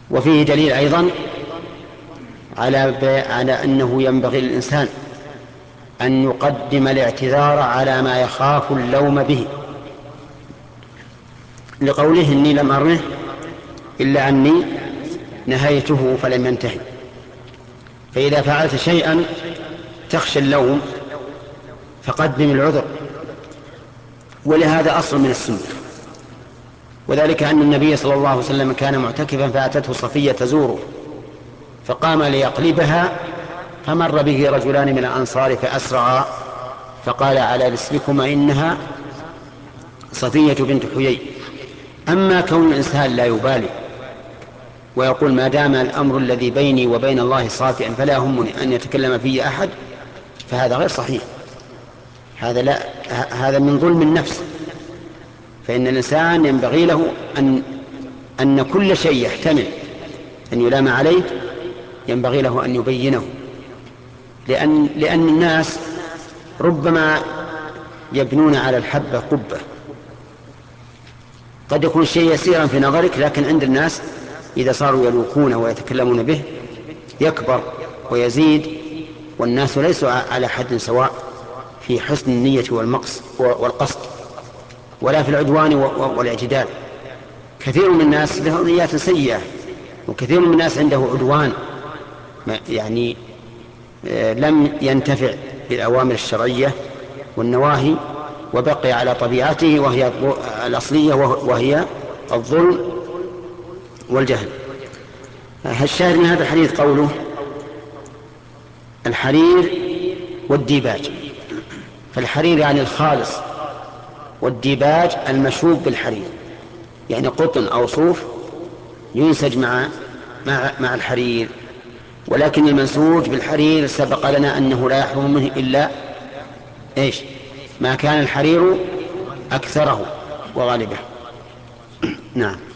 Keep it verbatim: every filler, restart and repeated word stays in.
وفيه دليل أيضا على على أنه ينبغي للإنسان أن يقدم الاعتذار على ما يخاف اللوم به، لقوله إني لم أرمه إلا أني نهيته فلم ينتهي. فإذا فعلت شيئا تخشى اللوم فقدم العذر، ولهذا أصل من السنة. وذلك أن النبي صلى الله عليه وسلم كان معتكفا فأتته صفية تزوره فقام ليقلبها، فمر به رجلان من الأنصار فأسرعا فقال على رسلكما إنها صفية بنت حيي. أما كون الإنسان لا يبالي ويقول ما دام الأمر الذي بيني وبين الله صافئا فلا يهمني أن يتكلم فيه أحد، فهذا غير صحيح. هذا لا هذا من ظلم النفس. فإن الإنسان ينبغي له أن أن كل شيء يحتمل أن يلام عليه ينبغي له أن يبينه، لأن لأن الناس ربما يبنون على الحبة قبة. قد يكون الشيء يسيرا في نظرك، لكن عند الناس إذا صاروا يلوكون ويتكلمون به يكبر ويزيد، والناس ليسوا على حد سواء في حسن النية والمقصد والقصد ولا في العدوان والاعتدال. كثير من الناس له نيات سيئة، وكثير من الناس عنده عدوان، يعني لم ينتفع بالأوامر الشرعية والنواهي وبقي على طبيعته وهي الأصلية وهي الظلم والجهل. الشاهد من هذا الحديث قوله الحرير والديباج. فالحرير يعني الخالص، والديباج المشوب بالحرير، يعني قطن أو صوف ينسج مع مع, مع الحرير. ولكن المنسوج بالحرير سبق لنا أنه لا يحرم منه إلا إيش؟ ما كان الحرير أكثره وغالبه. نعم.